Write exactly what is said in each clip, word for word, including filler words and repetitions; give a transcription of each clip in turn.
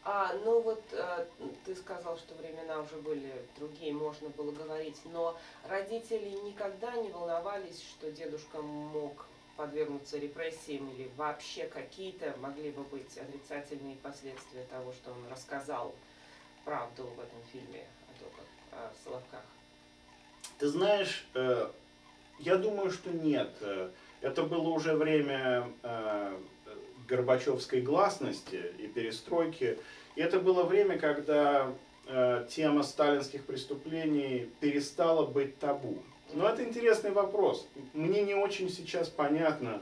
А, ну вот э, ты сказал, что времена уже были другие, можно было говорить, но родители никогда не волновались, что дедушка мог подвергнуться репрессиям или вообще какие-то могли бы быть отрицательные последствия того, что он рассказал правду в этом фильме о, том, как- о Соловках? Ты знаешь, э, я думаю, что нет. Э, Это было уже время э, горбачевской гласности и перестройки. И это было время, когда э, тема сталинских преступлений перестала быть табу. Но это интересный вопрос. Мне не очень сейчас понятно.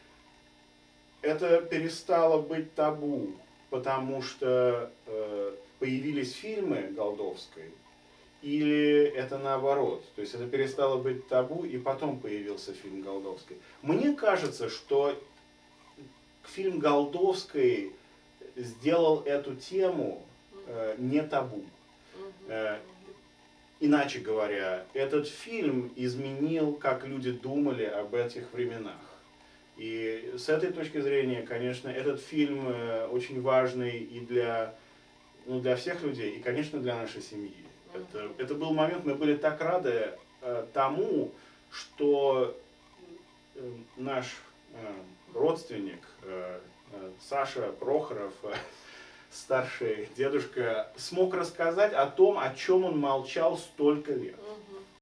Это перестало быть табу, потому что э, появились фильмы Голдовской, или это наоборот, то есть это перестало быть табу, и потом появился фильм Голдовской. Мне кажется, что фильм Голдовской сделал эту тему э, не табу. Э, иначе говоря, этот фильм изменил, как люди думали об этих временах. И с этой точки зрения, конечно, этот фильм э, очень важный и для, ну, для всех людей, и, конечно, для нашей семьи. Это, это был момент, мы были так рады э, тому, что э, наш э, родственник э, э, Саша Прохоров, э, старший дедушка, смог рассказать о том, о чем он молчал столько лет.